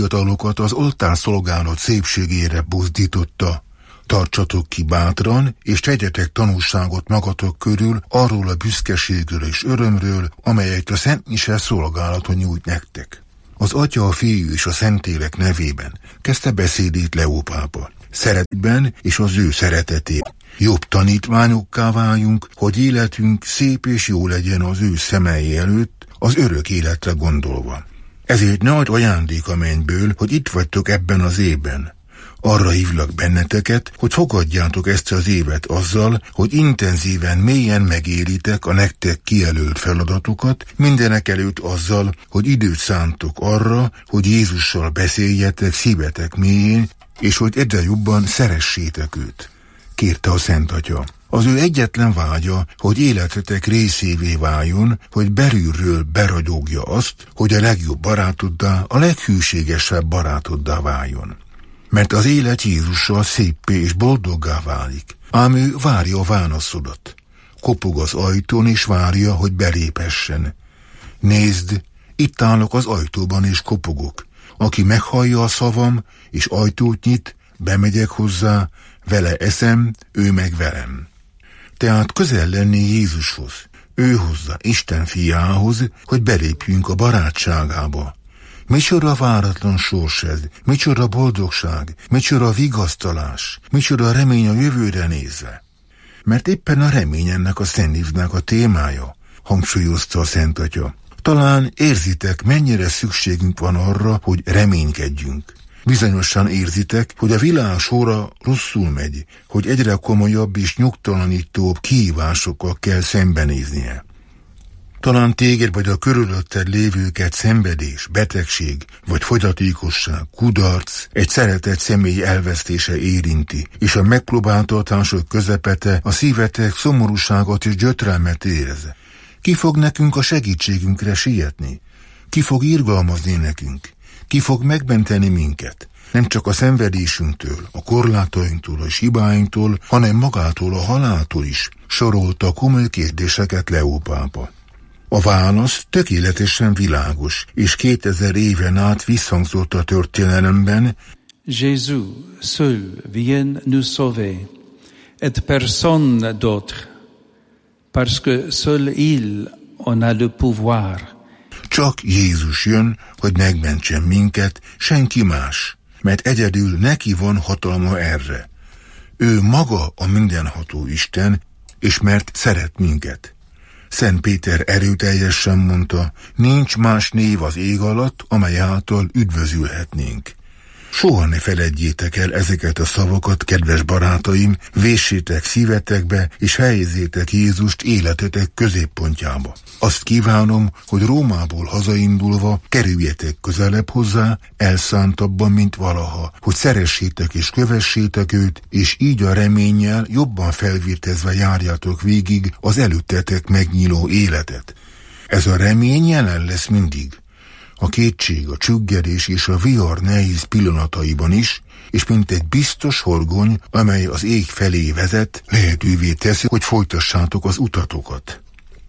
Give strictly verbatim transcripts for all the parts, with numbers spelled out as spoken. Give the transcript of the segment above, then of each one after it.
fiatalokat az oltárszolgálat szépségére buzdította. Tartsatok ki bátran, és tegyetek tanúságot magatok körül arról a büszkeségről és örömről, amelyet a Szent Mise szolgálaton nyújt nektek. Az Atya, a Fiú és a Szentlélek nevében kezdte beszédét Leó pápa. Szeretetben és az ő szeretetében jobb tanítványokká váljunk, hogy életünk szép és jó legyen az ő szemei előtt, az örök életre gondolva. Ezért nagy ajándék a mennyből, hogy itt vagytok ebben az évben. Arra hívlak benneteket, hogy fogadjátok ezt az évet azzal, hogy intenzíven, mélyen megéritek a nektek kijelölt feladatokat, mindenek előtt azzal, hogy időt szántok arra, hogy Jézussal beszéljetek szívetek mélyén, és hogy egyre jobban szeressétek őt, kérte a Szent Atya. Az ő egyetlen vágya, hogy életetek részévé váljon, hogy belülről beragyogja azt, hogy a legjobb barátoddá, a leghűségesebb barátoddá váljon. Mert az élet Jézussal széppé és boldoggá válik, ám ő várja a válaszodat. Kopog az ajtón és várja, hogy beléphessen. Nézd, itt állok az ajtóban és kopogok. Aki meghallja a szavam, és ajtót nyit, bemegyek hozzá, vele eszem, ő meg velem. Tehát közel lenni Jézushoz, ő hozzá, Isten fiához, hogy belépjünk a barátságába. Micsoda váratlan sors ez, micsoda boldogság, micsoda vigasztalás, micsoda remény a jövőre nézve. Mert éppen a remény ennek a szentívnek a témája, hangsúlyozta a Szent Atya. Talán érzitek, mennyire szükségünk van arra, hogy reménykedjünk. Bizonyosan érzitek, hogy a világ sora rosszul megy, hogy egyre komolyabb és nyugtalanítóbb kihívásokkal kell szembenéznie. Talán téged vagy a körülötted lévőket szenvedés, betegség vagy fogyatékosság, kudarc, egy szeretett személy elvesztése érinti, és a megpróbáltatások közepete a szívetek szomorúságot és gyötrelmet érez. Ki fog nekünk a segítségünkre sietni? Ki fog irgalmazni nekünk? Ki fog megmenteni minket? Nem csak a szenvedésünktől, a korlátainktól és hibáinktól, hanem magától a haláltól is, sorolta komoly kérdéseket Leó pápa. A válasz tökéletesen világos, és kétezer éven át visszhangzott a történelemben. Jézus seul vient nous sauver, et personne d'autre, parce que seul il en a le pouvoir. Csak Jézus jön, hogy megmentsen minket, senki más, mert egyedül neki van hatalma erre. Ő maga a mindenható Isten, és mert szeret minket. Szent Péter erőteljesen mondta, nincs más név az ég alatt, amely által üdvözülhetnénk. Soha ne feledjétek el ezeket a szavakat, kedves barátaim, véssétek szívetekbe, és helyezzétek Jézust életetek középpontjába. Azt kívánom, hogy Rómából hazaindulva kerüljetek közelebb hozzá, elszántabban, mint valaha, hogy szeressétek és kövessétek őt, és így a reménnyel jobban felvértezve járjátok végig az előttetek megnyíló életet. Ez a remény jelen lesz mindig. A kétség, a csüggedés és a vihar nehéz pillanataiban is, és mint egy biztos horgony, amely az ég felé vezet, lehetővé teszi, hogy folytassátok az utatokat.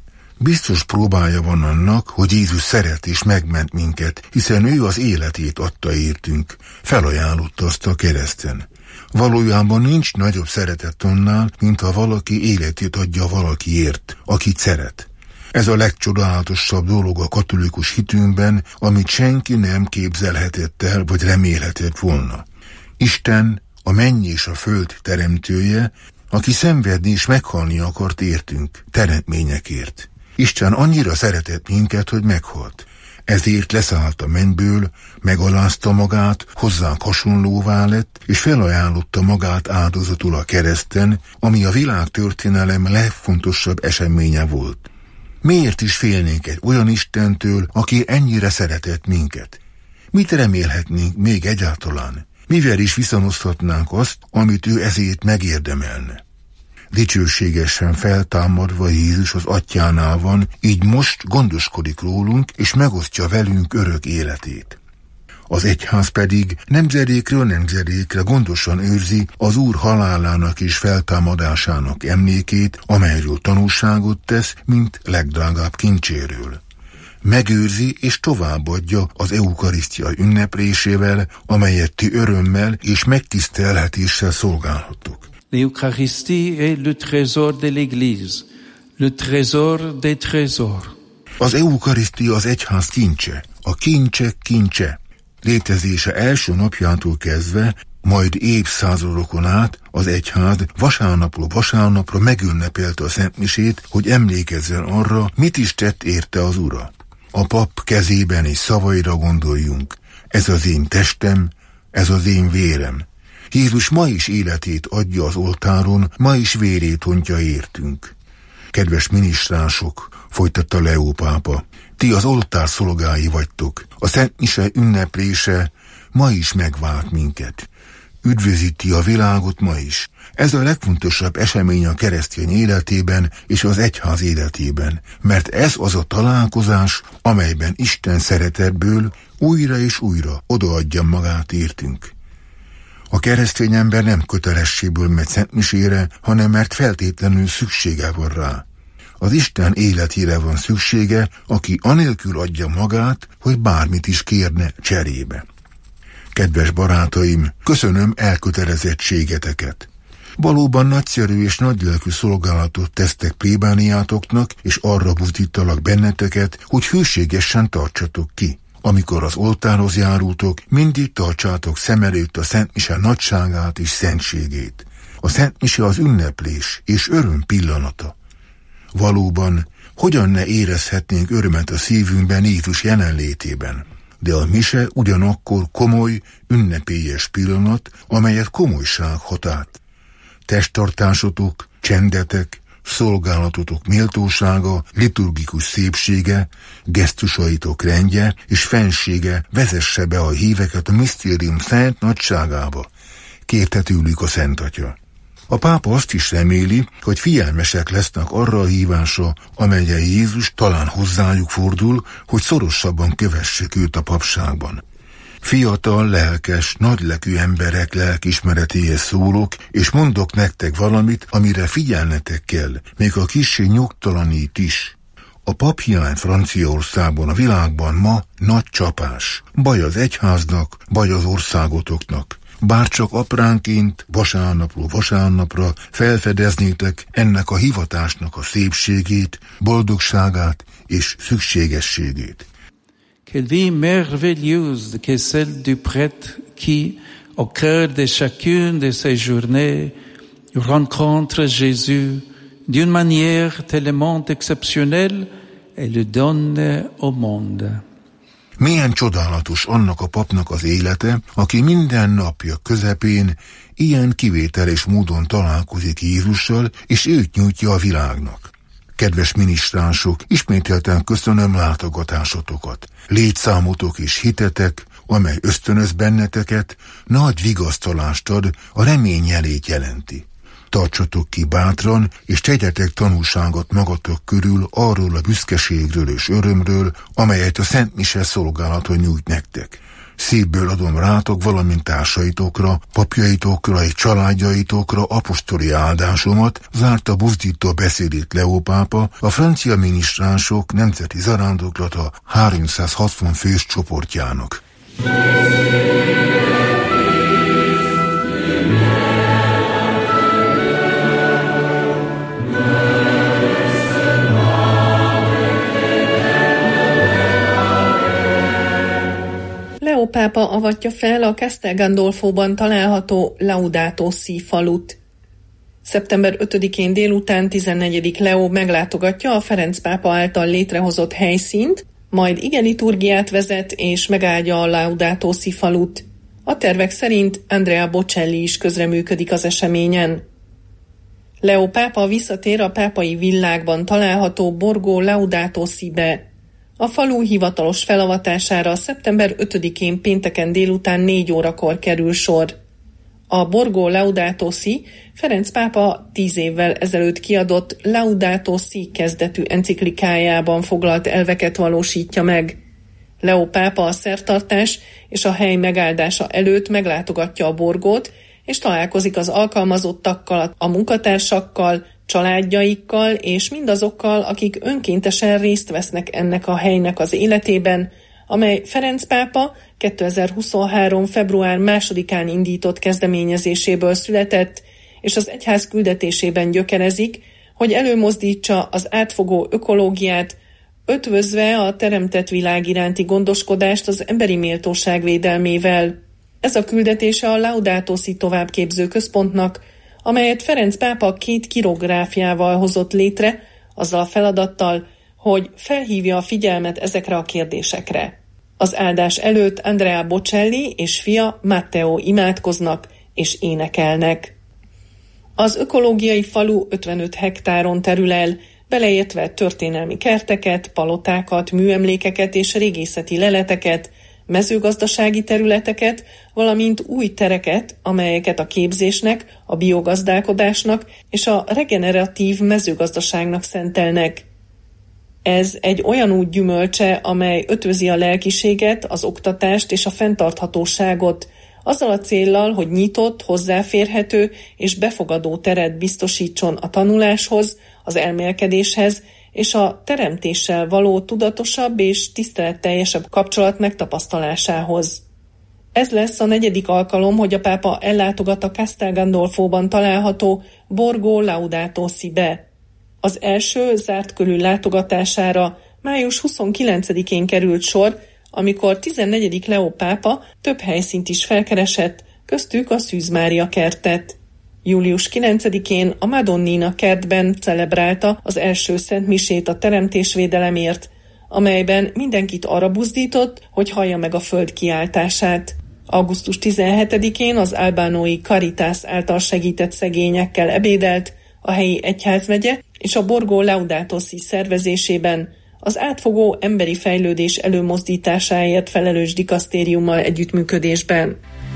Biztos próbája van annak, hogy Jézus szeret és megment minket, hiszen ő az életét adta értünk, felajánlotta azt a kereszten. Valójában nincs nagyobb szeretet annál, mint ha valaki életét adja valakiért, akit szeret. Ez a legcsodálatosabb dolog a katolikus hitünkben, amit senki nem képzelhetett el, vagy remélhetett volna. Isten, a menny és a föld teremtője, aki szenvedni és meghalni akart értünk, teremtményekért. Isten annyira szeretett minket, hogy meghalt. Ezért leszállt a mennyből, megalázta magát, hozzánk hasonlóvá lett, és felajánlotta magát áldozatul a kereszten, ami a világtörténelem legfontosabb eseménye volt. Miért is félnénk egy olyan Istentől, aki ennyire szeretett minket? Mit remélhetnénk még egyáltalán? Mivel is viszonozhatnánk azt, amit ő ezért megérdemelne? Dicsőségesen feltámadva Jézus az Atyánál van, így most gondoskodik rólunk, és megosztja velünk örök életét. Az egyház pedig nemzedékről nemzedékre gondosan őrzi az Úr halálának és feltámadásának emlékét, amelyről tanúságot tesz, mint legdrágább kincséről. megőrzi és továbbadja az eukarisztia ünneplésével, amelyet ti örömmel és megtisztelhetéssel szolgálhattok. L'Eucharistie est le trésor de l'Église, le trésor des trésors. Az eukarisztia az egyház kincse, a kincsek kincse. Létezése első napjától kezdve, majd évszázadokon át az egyház vasárnapról vasárnapra megünnepelte a szentmisét, hogy emlékezzen arra, mit is tett érte az Ura. A pap kezében és szavaira gondoljunk. Ez az én testem, ez az én vérem. Jézus ma is életét adja az oltáron, ma is vérét ontja értünk. Kedves minisztránsok, folytatta Leó pápa, ti az oltár szolgái vagytok. A szentmise ünneplése ma is megvált minket. Üdvözíti a világot ma is. Ez a legfontosabb esemény a keresztény életében és az egyház életében, mert ez az a találkozás, amelyben Isten szeretetből újra és újra odaadja magát értünk. A keresztény ember nem kötelességből megy szentmisére, hanem mert feltétlenül szüksége van rá. Az Isten életére van szüksége, aki anélkül adja magát, hogy bármit is kérne cserébe. Kedves barátaim, köszönöm elkötelezettségeteket. Valóban nagyszerű és nagylelkű szolgálatot tesztek plébániátoknak, és arra buzdítalak benneteket, hogy hűségesen tartsatok ki. Amikor az oltárhoz járultok, mindig tartsátok szem előtt a szentmise nagyságát és szentségét. A szentmise az ünneplés és öröm pillanata. Valóban, hogyan ne érezhetnénk örömet a szívünkben Jézus jelenlétében? De a mise ugyanakkor komoly, ünnepélyes pillanat, amelyet komolyság hat át. Testtartásotok, csendetek, szolgálatotok méltósága, liturgikus szépsége, gesztusaitok rendje és fensége vezesse be a híveket a misztérium szent nagyságába, kérte tőlük a Szent Atya. A pápa azt is reméli, hogy figyelmesek lesznek arra a hívásra, amelyen Jézus talán hozzájuk fordul, hogy szorosabban kövessék őt a papságban. Fiatal, lelkes, nagylelkű emberek lelkiismeretéhez szólok, és mondok nektek valamit, amire figyelnetek kell, még a kissé nyugtalanít is. A paphiány Franciaországban, a világban ma nagy csapás. Baj az egyháznak, baj az országotoknak. Bárcsak apránként, vasárnapról vasárnapra felfedeznétek ennek a hivatásnak a szépségét, boldogságát és szükségességét. Quelle vie merveilleuse qu'est celle du prêtre qui, au cœur de chacune de ses journées, rencontre Jésus d'une manière tellement exceptionnelle et le donne au monde. Milyen csodálatos annak a papnak az élete, aki minden napja közepén ilyen kivételes módon találkozik Jézussal, és őt nyújtja a világnak. Kedves minisztránsok, ismételten köszönöm látogatásotokat. Létszámotok és hitetek, amely ösztönöz benneteket, nagy vigasztalást ad, a remény jelét jelenti. Tartsatok ki bátran, és tegyetek tanúságot magatok körül arról a büszkeségről és örömről, amelyet a Szent Mise szolgálaton nyújt nektek. Szívből adom rátok, valamint társaitokra, papjaitokra és családjaitokra apostoli áldásomat, zárta buzdító beszédét Leó pápa, a francia minisztránsok nemzeti zarándoklata háromszázhatvan fős csoportjának. Leó pápa avatja fel a Castel Gandolfóban található Laudato Si falut. szeptember ötödikén délután tizennegyedik Leó meglátogatja a Ferenc pápa által létrehozott helyszínt, majd igeliturgiát vezet és megáldja a Laudato Si falut. A tervek szerint Andrea Bocelli is közreműködik az eseményen. Leó pápa visszatér a pápai villákban található Borgo Laudato Si-be. A falu hivatalos felavatására szeptember ötödikén pénteken délután négy órakor kerül sor. A Borgo Laudato Si Ferenc pápa tíz évvel ezelőtt kiadott Laudato Si kezdetű enciklikájában foglalt elveket valósítja meg. Leó pápa a szertartás és a hely megáldása előtt meglátogatja a Borgót, és találkozik az alkalmazottakkal, a munkatársakkal, családjaikkal és mindazokkal, akik önkéntesen részt vesznek ennek a helynek az életében, amely Ferenc pápa kétezer-huszonhárom. február másodikán indított kezdeményezéséből született, és az egyház küldetésében gyökerezik, hogy előmozdítsa az átfogó ökológiát, ötvözve a teremtett világ iránti gondoskodást az emberi méltóság védelmével. Ez a küldetése a Laudato Si továbbképző központnak, amelyet Ferenc pápa két kirográfiával hozott létre, azzal a feladattal, hogy felhívja a figyelmet ezekre a kérdésekre. Az áldás előtt Andrea Bocelli és fia Matteo imádkoznak és énekelnek. Az ökológiai falu ötvenöt hektáron terül el, beleértve történelmi kerteket, palotákat, műemlékeket és régészeti leleteket, mezőgazdasági területeket, valamint új tereket, amelyeket a képzésnek, a biogazdálkodásnak és a regeneratív mezőgazdaságnak szentelnek. Ez egy olyan út gyümölcse, amely ötvözi a lelkiséget, az oktatást és a fenntarthatóságot, azzal a céllal, hogy nyitott, hozzáférhető és befogadó teret biztosítson a tanuláshoz, az elmélkedéshez és a teremtéssel való tudatosabb és tiszteletteljesebb kapcsolat megtapasztalásához. Ez lesz a negyedik alkalom, hogy a pápa ellátogat a Castel Gandolfóban található Borgo Laudato Si-be. Az első zárt körű látogatására május huszonkilencedikén került sor, amikor tizennegyedik Leó pápa több helyszínt is felkeresett, köztük a Szűz Mária kertet. július kilencedikén a Madonnina kertben celebrálta az első szentmisét a teremtésvédelemért, amelyben mindenkit arra buzdított, hogy hallja meg a föld kiáltását. augusztus tizenhetedikén az albánói Caritas által segített szegényekkel ebédelt a helyi egyházmegye és a Borgo Laudato Si szervezésében az átfogó emberi fejlődés előmozdításáért felelős dikasztériummal együttműködésben.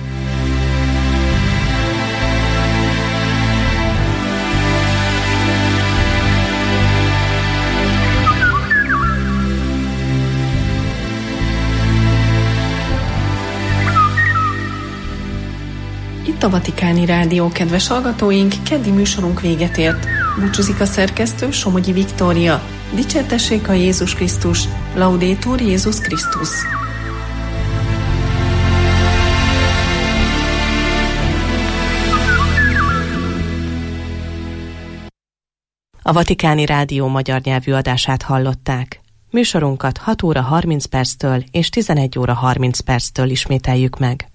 Itt a Vatikáni Rádió, kedves hallgatóink, keddi műsorunk véget ért. Búcsúzik a szerkesztő, Somogyi Viktória. Dicsértessék a Jézus Krisztus, Laudetur Jézus Krisztus. A Vatikáni Rádió magyar nyelvű adását hallották. Műsorunkat hat óra harminc perctől és tizenegy óra harminc perctől ismételjük meg.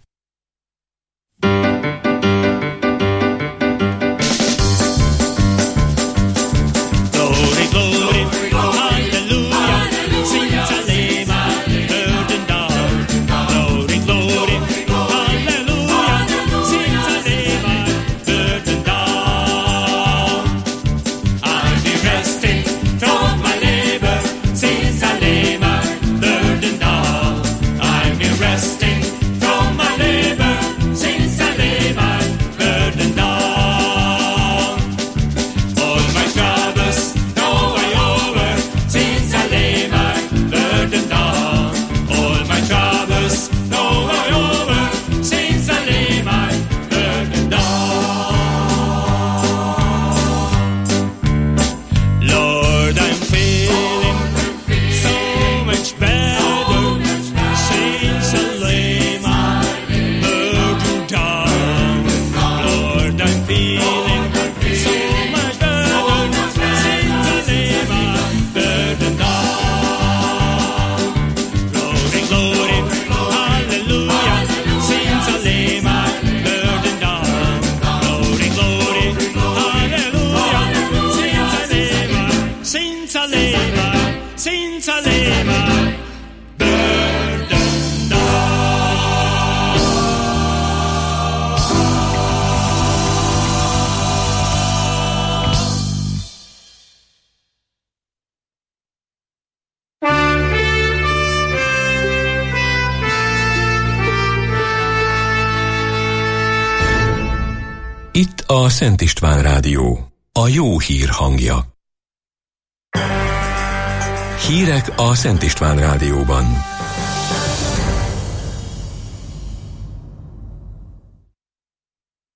Itt a Szent István Rádió, a jó hír hangja. Hírek a Szent István Rádióban.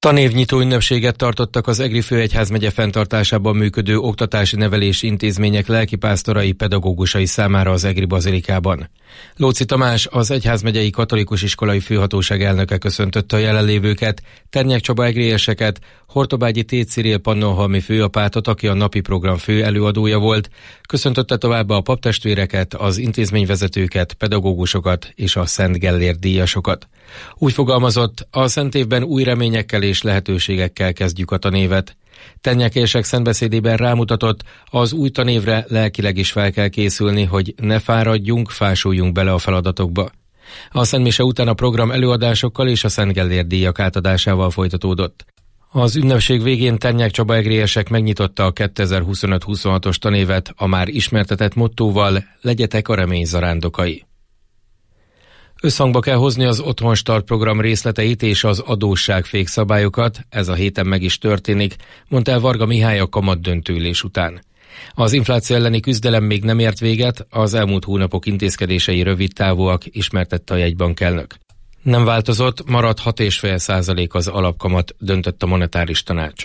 Tanévnyitó ünnepséget tartottak az Egri főegyházmegye fenntartásában működő oktatási nevelési intézmények lelkipásztorai, pedagógusai számára az egri bazilikában. Lóczy Tamás, az egyházmegyei katolikus iskolai főhatóság elnöke köszöntötte a jelenlévőket, Ternyák Csaba egrieseket, Hortobágyi T. Cyril pannonhalmi főapátot, aki a napi program fő előadója volt, köszöntötte továbbá a paptestvéreket, az intézményvezetőket, pedagógusokat és a Szent Gellért díjasokat. Úgy fogalmazott, a szent évben új reményekkel és lehetőségekkel kezdjük a tanévet. Ternyákések szentbeszédében rámutatott, az új tanévre lelkileg is fel kell készülni, hogy ne fáradjunk, fásuljunk bele a feladatokba. A szentmise után a program előadásokkal és a Szent Gellért díjak átadásával folytatódott. Az ünnepség végén Ternyák Csaba egriesek megnyitotta a kétezer-huszonöt huszonhatos tanévet a már ismertetett mottóval: legyetek a remény zarándokai. Összhangba kell hozni az Otthon Start program részleteit és az adósságfék szabályokat, ez a héten meg is történik, mondta el Varga Mihály a kamatdöntőülés után. Az infláció elleni küzdelem még nem ért véget, az elmúlt hónapok intézkedései rövid távúak, ismertette a jegybankelnök. Nem változott, maradt hat egész öt százalék az alapkamat, döntött a monetáris tanács.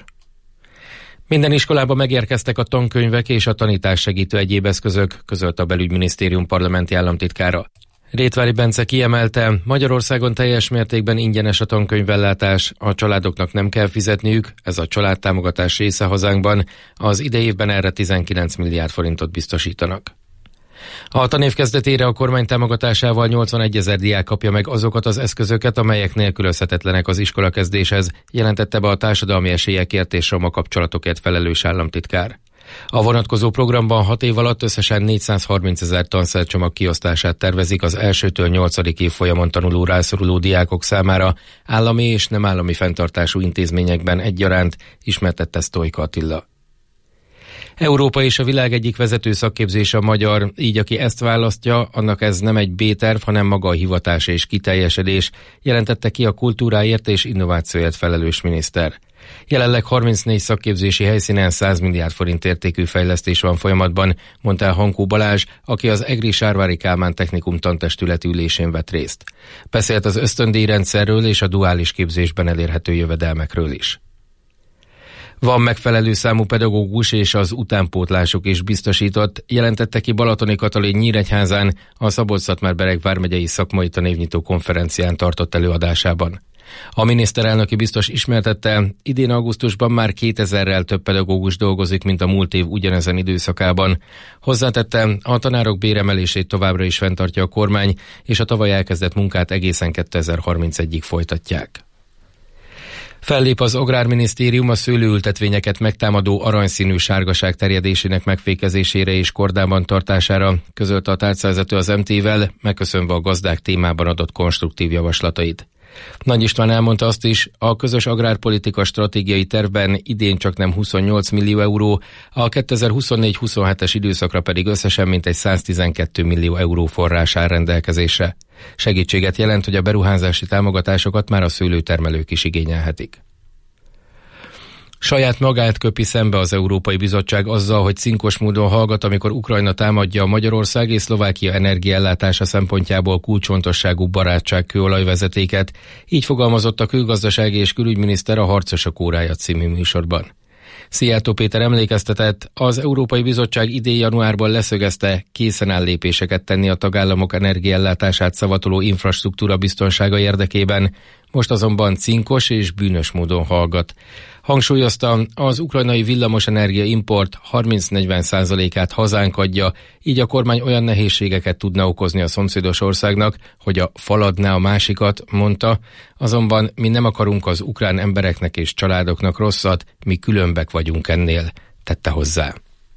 Minden iskolában megérkeztek a tankönyvek és a tanítás segítő egyéb eszközök, közölt a Belügyminisztérium parlamenti államtitkára. Rétvári Bence kiemelte, Magyarországon teljes mértékben ingyenes a tankönyvellátás, a családoknak nem kell fizetniük, ez a családtámogatás része hazánkban, az idei évben erre tizenkilenc milliárd forintot biztosítanak. A tanév kezdetére a kormány támogatásával nyolcvanegyezer diák kapja meg azokat az eszközöket, amelyek nélkülözhetetlenek az iskolakezdéshez, jelentette be a társadalmi esélyekért és roma kapcsolatokért felelős államtitkár. A vonatkozó programban hat év alatt összesen négyszázharmincezer tanszercsomag kiosztását tervezik az elsőtől nyolcadik évfolyamon tanuló rászoruló diákok számára, állami és nem állami fenntartású intézményekben egyaránt, ismertette Sztojka Attila. Európa és a világ egyik vezető szakképzése a magyar, így aki ezt választja, annak ez nem egy B-terv, hanem maga a hivatása és kiteljesedés, jelentette ki a kultúráért és innovációért felelős miniszter. Jelenleg harmincnégy szakképzési helyszínen száz milliárd forint értékű fejlesztés van folyamatban, mondta el Hankó Balázs, aki az Egri Sárvári Kálmán Technikum tantestület ülésén vett részt. Beszélt az ösztöndíjrendszerről és a duális képzésben elérhető jövedelmekről is. Van megfelelő számú pedagógus és az utánpótlások is biztosított, jelentette ki Balatoni Katalin Nyíregyházán a Szabolcs-Szatmár-Bereg vármegyei szakmai tanévnyitó konferencián tartott előadásában. A miniszterelnöki biztos ismertette, idén augusztusban már kétezerrel több pedagógus dolgozik, mint a múlt év ugyanezen időszakában. Hozzátette, a tanárok béremelését továbbra is fenntartja a kormány, és a tavaly elkezdett munkát egészen kétezer-harmincegyig folytatják. Fellép az Agrárminisztérium a szőlőültetvényeket megtámadó aranyszínű sárgaság terjedésének megfékezésére és kordában tartására, közölte a tárcavezető az em té-vel, megköszönve a gazdák témában adott konstruktív javaslatait. Nagy István elmondta azt is, a közös agrárpolitika stratégiai tervben idén csak nem huszonnyolc millió euró, a kétezer-huszonnégy huszonhetes időszakra pedig összesen mintegy száztizenkét millió euró forrás áll rendelkezésre. Segítséget jelent, hogy a beruházási támogatásokat már a szőlőtermelők is igényelhetik. Saját magát köpi szembe az Európai Bizottság azzal, hogy cinkos módon hallgat, amikor Ukrajna támadja a Magyarország és Szlovákia energiaellátása szempontjából kulcsfontosságú barátság-kőolajvezetéket, így fogalmazott a külgazdasági és külügyminiszter a Harcosok órája című műsorban. Szijjártó Péter emlékeztetett, az Európai Bizottság idén januárban leszögezte, készen áll lépéseket tenni a tagállamok energiaellátását szavatoló infrastruktúra biztonsága érdekében, most azonban cinkos és bűnös módon hallgat. Hangsúlyozta, az ukrajnai villamosenergia import harminc-negyven százalékát hazánk adja, így a kormány olyan nehézségeket tudna okozni a szomszédos országnak, hogy a faladná a másikat, mondta, azonban mi nem akarunk az ukrán embereknek és családoknak rosszat, mi különbek vagyunk ennél, tette hozzá.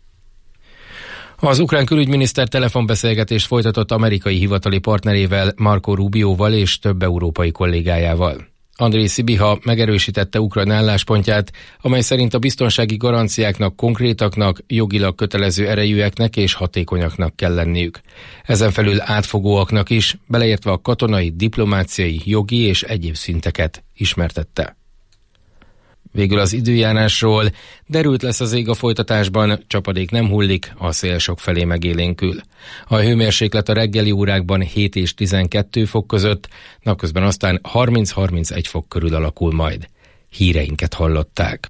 Az ukrán külügyminiszter telefonbeszélgetést folytatott amerikai hivatali partnerével, Marco Rubioval és több európai kollégájával. Andrej Szibiha megerősítette Ukrajna álláspontját, amely szerint a biztonsági garanciáknak konkrétaknak, jogilag kötelező erejűeknek és hatékonyaknak kell lenniük. Ezen felül átfogóaknak is, beleértve a katonai, diplomáciai, jogi és egyéb szinteket, ismertette. Végül az időjárásról: derült lesz az ég a folytatásban, csapadék nem hullik, a szél sokfelé megélénkül. A hőmérséklet a reggeli órákban hét és tizenkettő fok között, napközben aztán harminc-harmincegy fok körül alakul majd. híreinket hallották.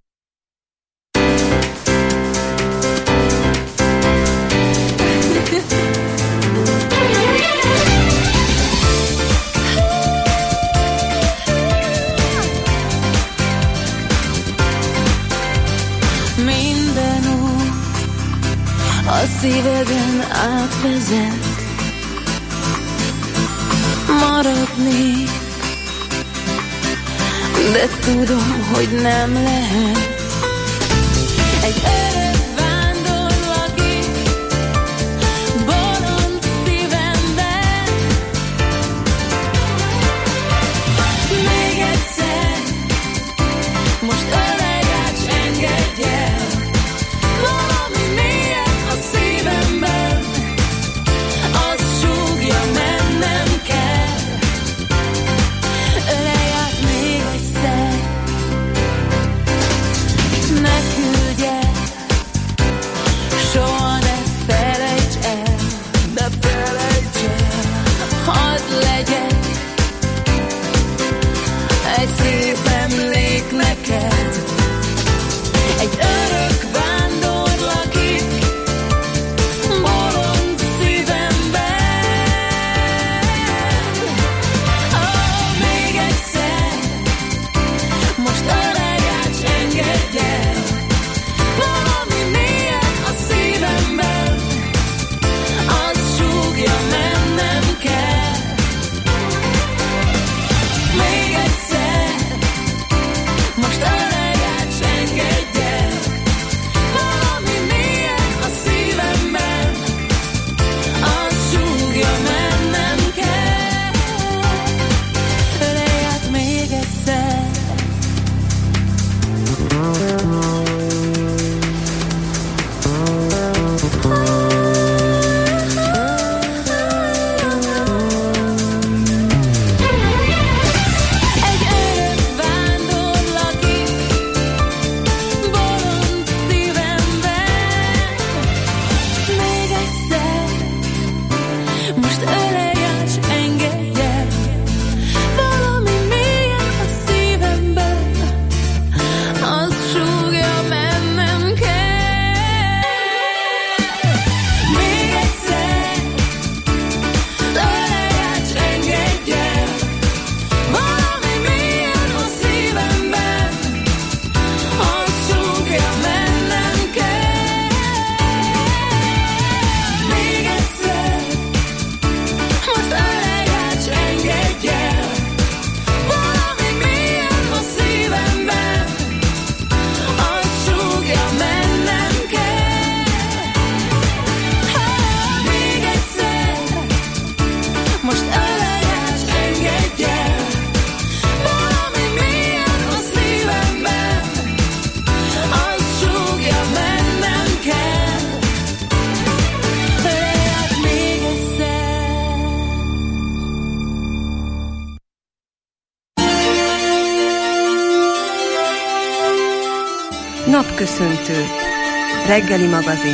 A szíveden átvezet, maradni, de tudom, hogy nem lehet. Egy öreg vándor lakik bolond szívemben. Még egyszer, most öreg ács, engedj el. Valami mélyen a szívemben, az súgja, mennem kell. Ölelj át még egyszer, ne küldj el, soha ne felejts el, de felejts el. Hadd legyek egy szép emlék neked, egy örök vándor lakik bolond szívemben. Oh, még egyszer, most öreg ács, engedj el. Valami mélyen a szívemben, az súgja, mennem kell. Még egyszer, most öreg ács, engedj el. Valami mélyen a szívemben, az súgja, mennem kell. Ölelj át még egyszer. Egy öreg vándor lakik bolond szívemben. Még egyszer, most ölelj ács, engedj el. Valami mélyen a szívemben, az súgja, mennem kell. Még egyszer, ölelj ács, engedj el. Valami mélyen a szívemben, az súgja, mennem kell. Még egyszer, most ölelj ács, engedj el. Valami mélyen a szívemben, az súgja, mennem kell. Még egyszer, most ölelj ács, engedj el. Valami mélyen a szívemben, az súgja, mennem kell. Ölelj át még egyszer. Napköszöntő. Reggeli magazin.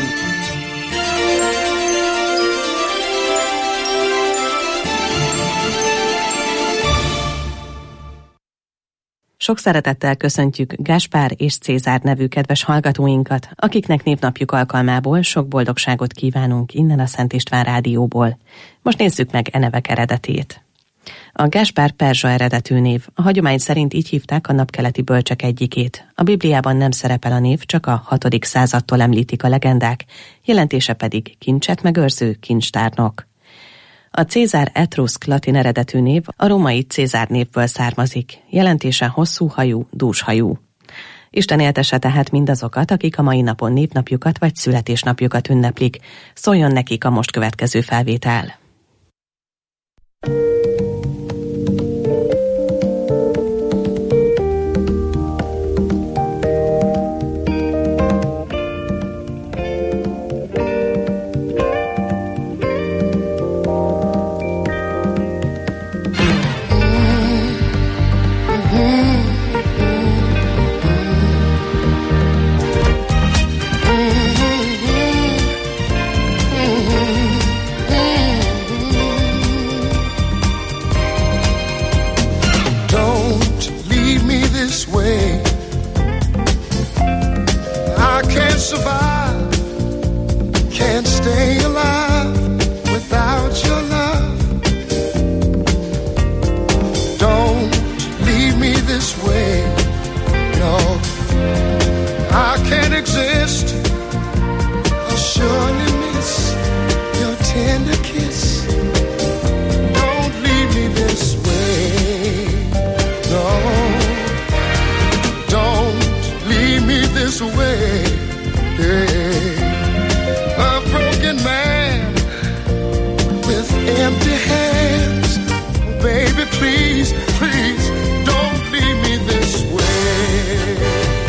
Sok szeretettel köszöntjük Gáspár és Cézár nevű kedves hallgatóinkat, akiknek névnapjuk alkalmából sok boldogságot kívánunk innen a Szent István Rádióból. Most nézzük meg e nevek eredetét. A Gáspár perzsa eredetű név. A hagyomány szerint így hívták a napkeleti bölcsek egyikét. A Bibliában nem szerepel a név, csak a hatodik századtól említik a legendák, jelentése pedig kincset megőrző kincstárnok. A Cézár etruszk latin eredetű név a római Cézár névből származik, jelentése hosszúhajú, dúshajú. Isten éltesse tehát mindazokat, akik a mai napon névnapjukat vagy születésnapjukat ünneplik. Szóljon nekik a most következő felvétel. Way. can't survive, can't stay alive without your love. Don't leave me this way, no. I can't exist, I'll surely miss your tender kiss. Don't leave me this way, no. Don't leave me this way, yeah. A broken man with empty hands, baby, please, please, don't leave me this way.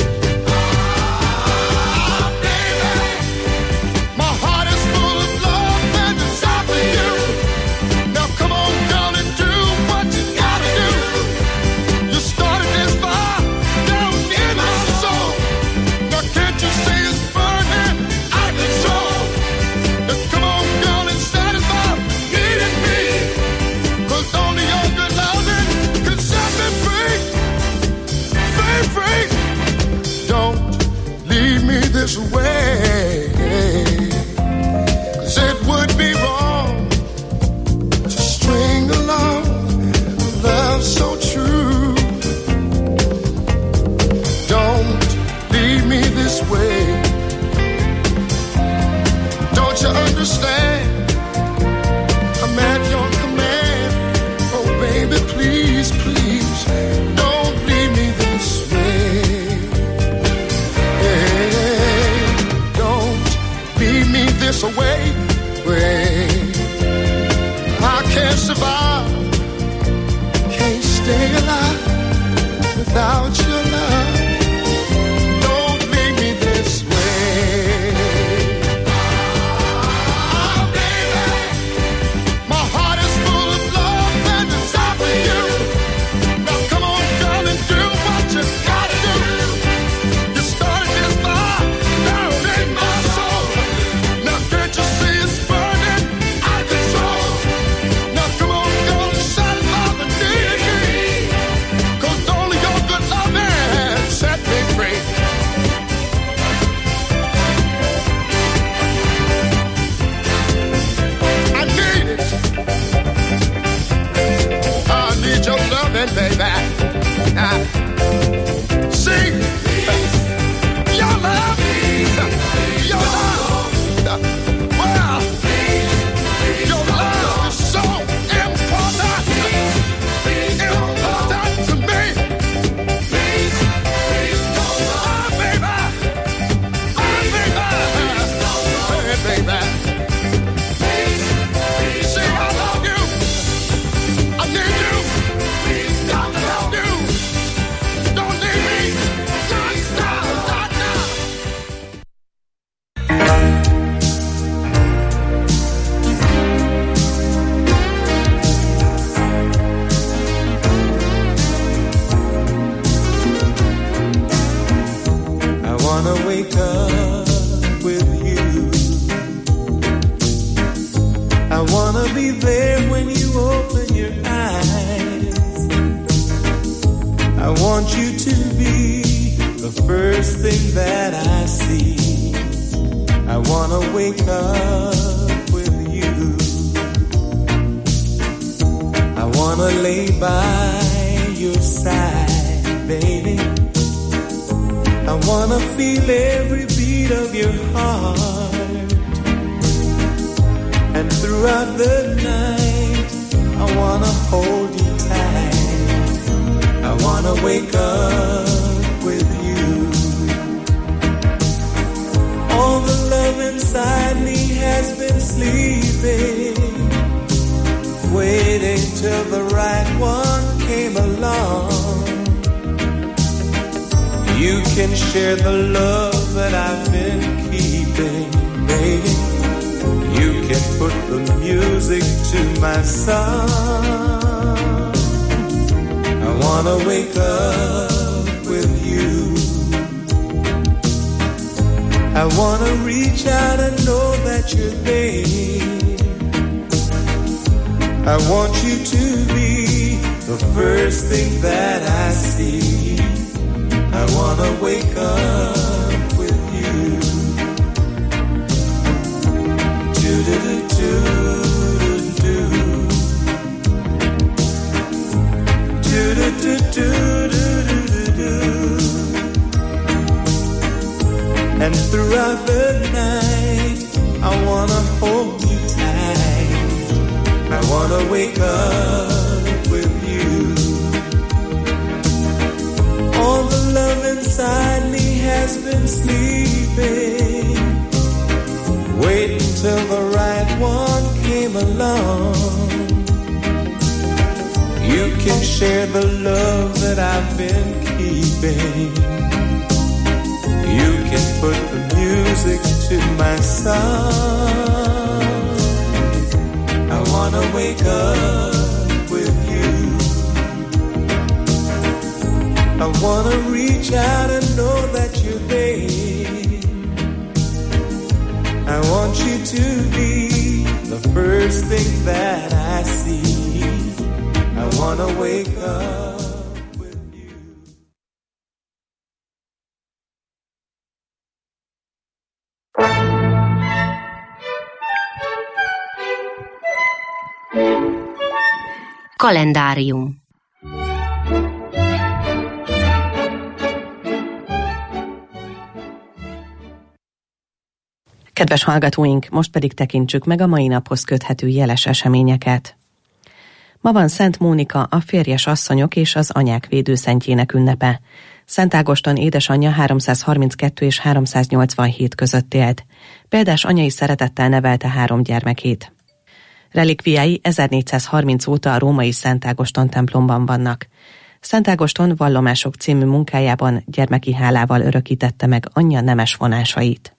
This way, 'cause it would be wrong to string along a love so true. Don't leave me this way. Don't you understand? I'm at your command. Oh baby, please, please, don't leave me this way. This away, way. I can't survive, can't stay alive without your love. Don't leave me this way. Oh, baby, my heart is full of love and desire for you. Now come on, darling, do what you gotta do. You started this fire down in my soul. Can't you see it's burning out of control? Now come on, girl, and satisfy the need in me. 'Cause only your good loving set me free. I need it. I need your loving, baby. Uh, see, your love, your love. Well, your love is so important, important to me. Oh, baby, oh, baby, hey, baby. See, I love you, I need you, I love you. Don't leave me, not now, not now. Wake up with you. I wanna be there when you open your eyes. I want you to be the first thing that I see. I wanna wake up with you. I wanna lay by your side, baby. I wanna feel every beat of your heart. And throughout the night, I wanna hold you tight. I wanna wake up with you. All the love inside me has been sleeping, waiting till the right one came along. You can share the love that I've been keeping, baby. You can put the music to my song. I wanna wake up with you. I wanna reach out and know that you're there. I want you to be the first thing that I see. I wanna wake up with you. And throughout the night, I wanna hold you tight. I wanna wake up with you. All the love inside me has been sleeping, waiting till the right one came along. You can share the love that I've been keeping. You can put the music to my song. I wanna wake up with you. I wanna reach out and know that you're there. I want you to be the first thing that I see. I wanna wake up. Kalendárium. Kedves hallgatóink, most pedig tekintsük meg a mai naphoz köthető jeles eseményeket. Ma van Szent Mónika, a férjes asszonyok és az anyák védőszentjének ünnepe. Szent Ágoston édesanyja háromszázharminckettő és háromszáznyolcvanhét között élt. Példás anyai szeretettel nevelte három gyermekét. Relikviái ezernégyszázharminc óta a római Szent Ágoston templomban vannak. Szent Ágoston Vallomások című munkájában gyermeki hálával örökítette meg anyja nemes vonásait.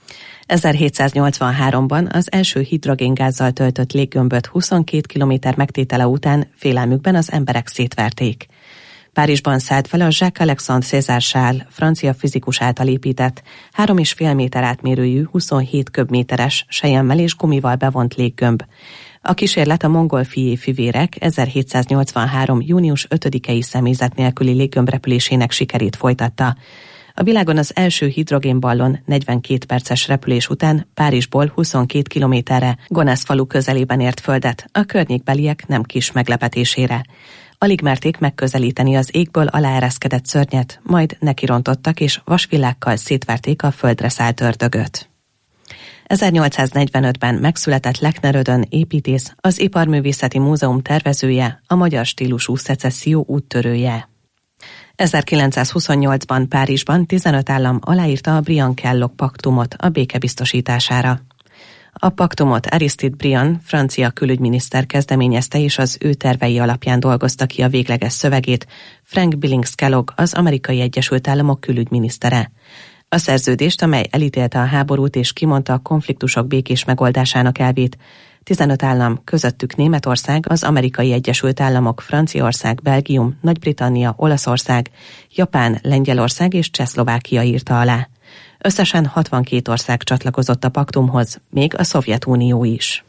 ezerhétszáznyolcvanháromban az első hidrogéngázzal töltött léggömböt huszonkét kilométer megtétele után félelmükben az emberek szétverték. Párizsban szállt fel a Jacques-Alexandre César Charles, francia fizikus által épített, három és fél méter átmérőjű, huszonhét köbméteres, selyemmel és gumival bevont léggömb. A kísérlet a mongolfié fivérek ezerhétszáznyolcvanhárom. június ötödikei személyzet nélküli léggömbrepülésének sikerét folytatta. A világon az első hidrogénballon negyvenkét perces repülés után Párizsból huszonkét kilométerre Gonesse falu közelében ért földet, a környékbeliek nem kis meglepetésére. Alig merték megközelíteni az égből aláereszkedett szörnyet, majd nekirontottak és vasvillákkal szétverték a földre szállt ördögöt. ezernyolcszáznegyvenötben megszületett Lechnerödön építész, az Iparművészeti Múzeum tervezője, a magyar stílusú szecesszió úttörője. ezerkilencszázhuszonnyolcban Párizsban tizenöt állam aláírta a Briand-Kellogg paktumot a béke biztosítására. A paktumot Aristide Briand, francia külügyminiszter kezdeményezte, és az ő tervei alapján dolgozta ki a végleges szövegét Frank Billings Kellogg, az Amerikai Egyesült Államok külügyminisztere. A szerződést, amely elítélte a háborút és kimondta a konfliktusok békés megoldásának elvét, tizenöt állam, közöttük Németország, az Amerikai Egyesült Államok, Franciaország, Belgium, Nagy-Britannia, Olaszország, Japán, Lengyelország és Csehszlovákia írta alá. Összesen hatvankét ország csatlakozott a paktumhoz, még a Szovjetunió is.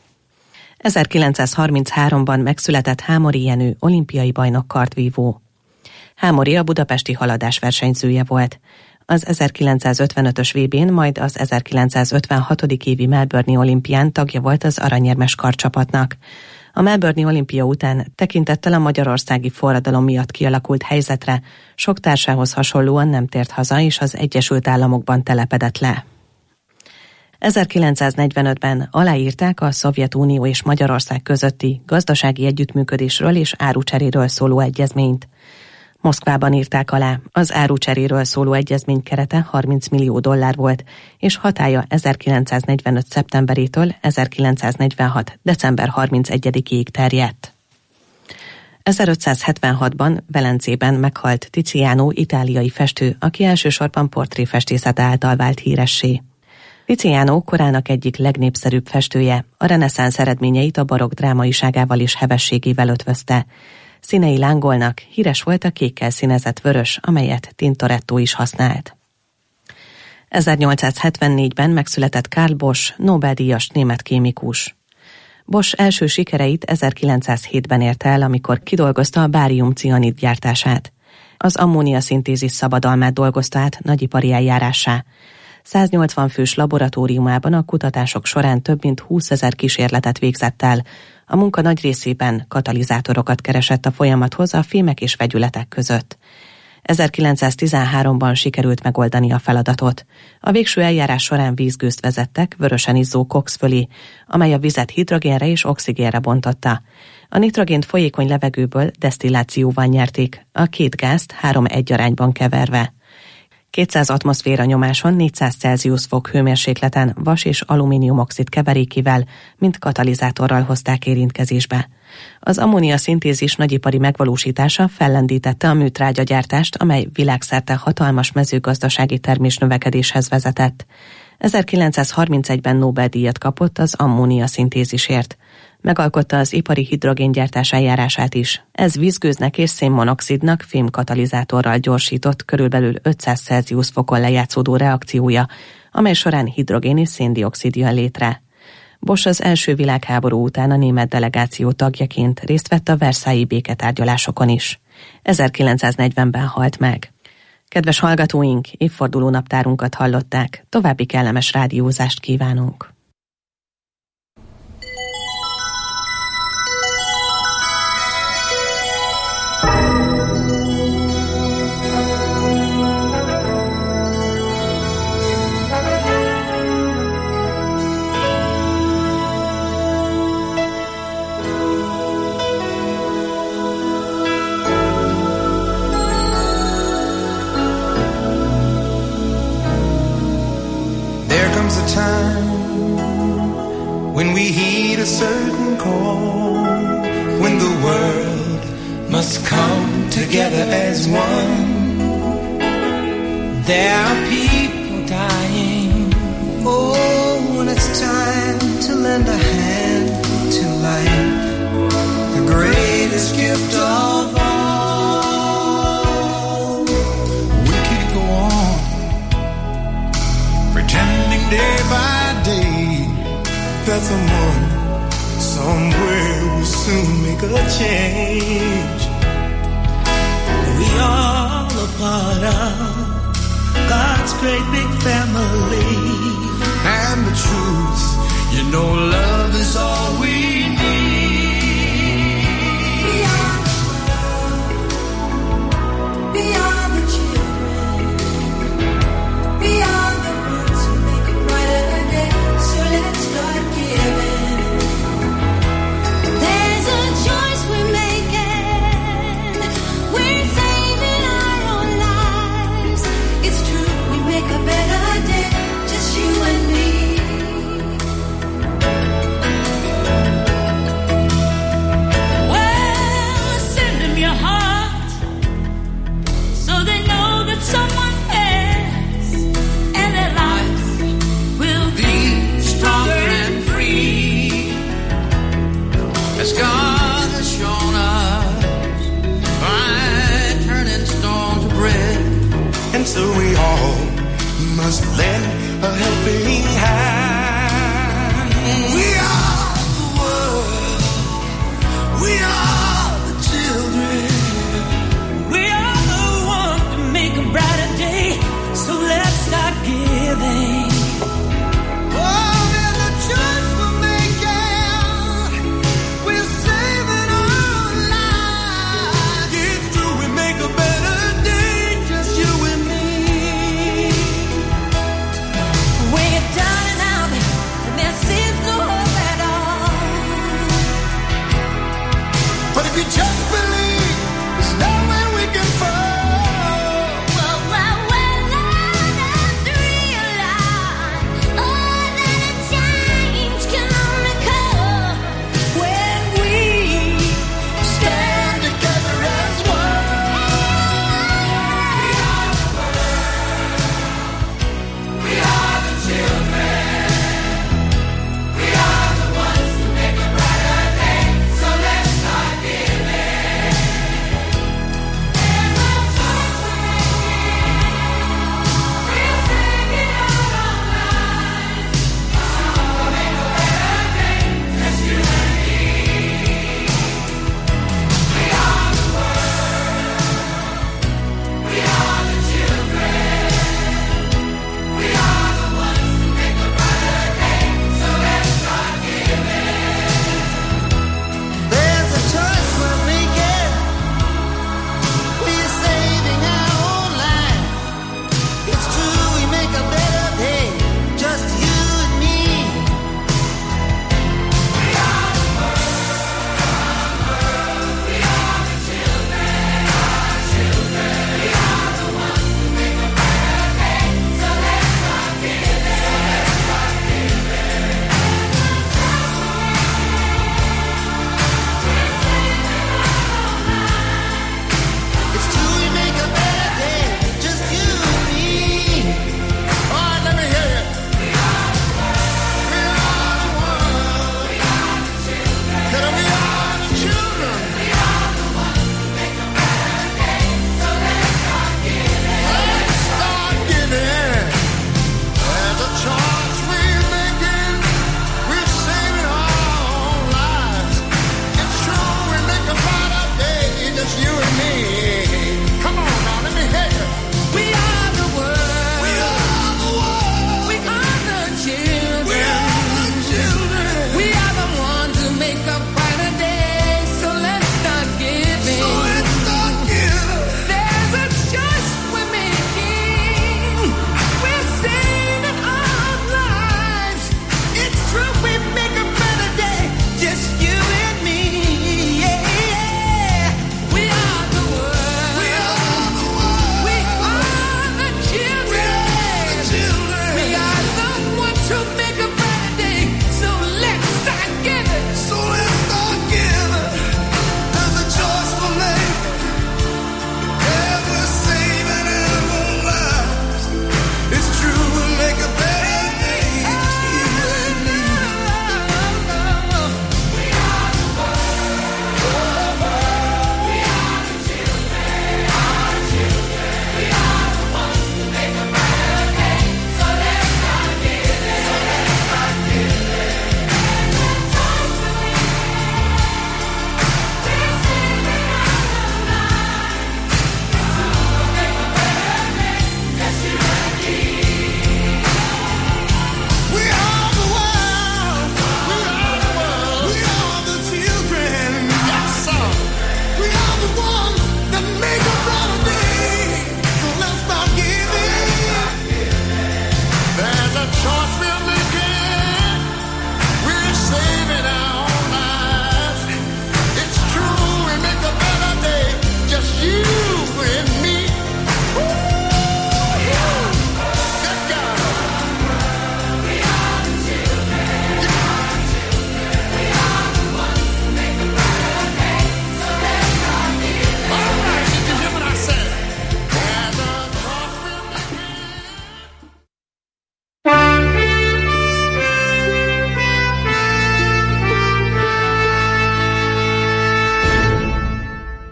ezerkilencszázharminchárom-ban megszületett Hámori Jenő, olimpiai bajnok kardvívó. Hámori a budapesti haladás versenyzője volt. Az ezerkilencszázötvenötös vé bén, majd az ezerkilencszázötvenhatodik évi Melbourne-i olimpián tagja volt az aranyérmes kardcsapatnak. A Melbourne-i olimpia után tekintettel a magyarországi forradalom miatt kialakult helyzetre sok társához hasonlóan nem tért haza, és az Egyesült Államokban telepedett le. ezerkilencszáznegyvenötben aláírták a Szovjetunió és Magyarország közötti gazdasági együttműködésről és árucseréről szóló egyezményt. Moszkvában írták alá, az árucseréről szóló egyezmény kerete harminc millió dollár volt, és hatálya ezerkilencszáznegyvenöt. szeptemberétől ezerkilencszáznegyvenhat. december harmincegyedikéig terjedt. ezerötszázhetvenhatban Velencében meghalt Tiziano, itáliai festő, aki elsősorban portréfestészete által vált híressé. Tiziano korának egyik legnépszerűbb festője, a reneszánsz eredményeit a barokk drámaiságával és hevességével ötvözte. Színei lángolnak, híres volt a kékkel színezett vörös, amelyet Tintoretto is használt. ezernyolcszázhetvennégyben megszületett Karl Bosch, Nobel-díjas német kémikus. Bosch első sikereit ezerkilencszázhétben érte el, amikor kidolgozta a bárium-cianid gyártását. Az ammónia-szintézis szabadalmát dolgozta át nagyipari eljárássá. száznyolcvan fős laboratóriumában a kutatások során több mint húszezer kísérletet végzett el. A munka nagy részében katalizátorokat keresett a folyamathoz a fémek és vegyületek között. ezerkilencszáztizenháromban sikerült megoldani a feladatot. A végső eljárás során vízgőzt vezettek vörösen izzó koksz fölé, amely a vizet hidrogénre és oxigénre bontotta. A nitrogént folyékony levegőből desztillációval nyerték, a két gázt három egy arányban keverve. kétszáz atmoszféra nyomáson négyszáz Celsius fok hőmérsékleten vas és alumíniumoxid keverékével, mint katalizátorral hozták érintkezésbe. Az ammónia szintézis nagyipari megvalósítása fellendítette a műtrágyagyártást, amely világszerte hatalmas mezőgazdasági termésnövekedéshez vezetett. ezerkilencszázharmincegyben Nobel-díjat kapott az ammónia szintézisért. Megalkotta az ipari hidrogéngyártás eljárását is. Ez vízgőznek és szénmonoxidnak fémkatalizátorral gyorsított, körülbelül ötszáz Celsius fokon lejátszódó reakciója, amely során hidrogén és széndioxid jön létre. Bosch az első világháború után a német delegáció tagjaként részt vett a versailles-i béketárgyalásokon is. ezerkilencszáznegyvenben halt meg. Kedves hallgatóink, évforduló naptárunkat hallották, további kellemes rádiózást kívánunk. When we heed a certain call, when the world must come together as one, there are people dying. Oh, when it's time to lend a hand to life, the greatest gift of all. We could go on pretending day by day that someone, somewhere will soon make a change. We all a part of God's great big family. And the truth, you know, love is all we need. Beyond the world, beyond the children, beyond the ones who make a brighter day. So let's start giving. There's a choice we're making. We're saving our own lives. It's true, we make a better day, just you and me. Well, send them your heart, so they know that someone cares, and their lives will be stronger and free, as God has shown us by turning stone to bread. And so we all must lend a helping hand. We are the world, we are the children, we are the ones to make a brighter day. So let's start giving. Oh, there's a choice we're making. We're saving our lives. It's true, we make a better day, just you and me. We're down and out, and there seems no hope at all. But if you just believe, there's nowhere we can fall. Well, well, well, let's realize, oh, that a change can only come when we stand together as one. We are the world, we are the children, we are the ones who make a brighter day. So let's start giving. There's a choice we're making. We're saving our own lives. We'll make a better day, just you and me. We are the world, we are the children, we are the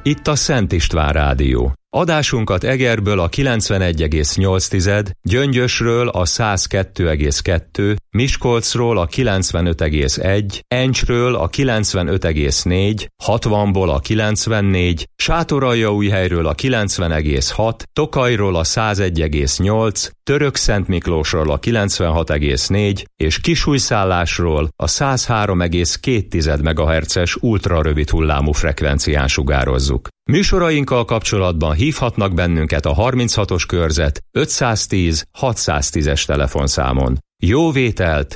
Itt a Szent István Rádió. Adásunkat Egerből a kilencvenegy egész nyolc, Gyöngyösről a száz kettő egész kettő, Miskolcról a kilencvenöt egész egy, Encsről a kilencvenöt egész négy, hatvanból a kilencvennégy, Sátoraljaújhelyről a kilencven egész hat, Tokajról a száz egy egész nyolc, Törökszentmiklósról a kilencvenhat egész négy és Kisújszállásról a száz három egész két megahertzes ultrarövid hullámú frekvencián sugározzuk. Műsorainkkal kapcsolatban hívhatnak bennünket a harminchatos körzet ötszáztíz hatszáztízes telefonszámon. Jó vételt